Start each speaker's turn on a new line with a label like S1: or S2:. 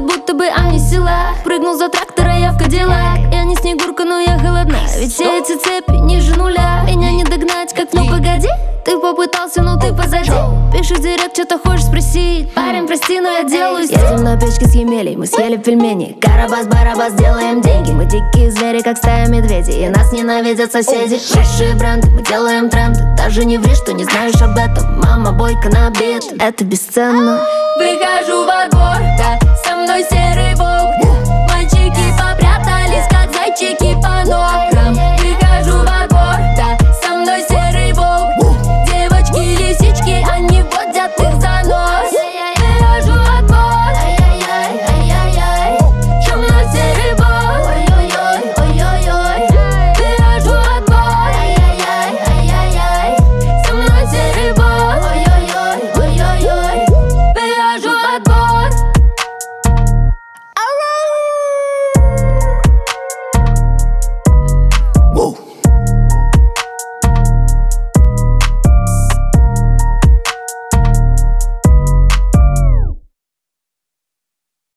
S1: будто бы они села. Прыгнул за трактора, я в Кадиллак. Я не Снегурка, но я голодна. Ведь все эти цепи ниже нуля. Меня не догнать, как ну погоди. Ты попытался, но ты позади. Пишешь директ, что-то хочешь спросить. Парень, прости, но я делаю стиль. Едем на печке с Емелей, мы съели пельмени. Карабас-барабас, делаем деньги. Мы дикие звери, как стая медведей, и нас ненавидят соседи. Высшие бренды, мы делаем тренды. Даже не ври, что не знаешь об этом. Мама, бойка на бит, это бесценно.
S2: Выхожу во двор,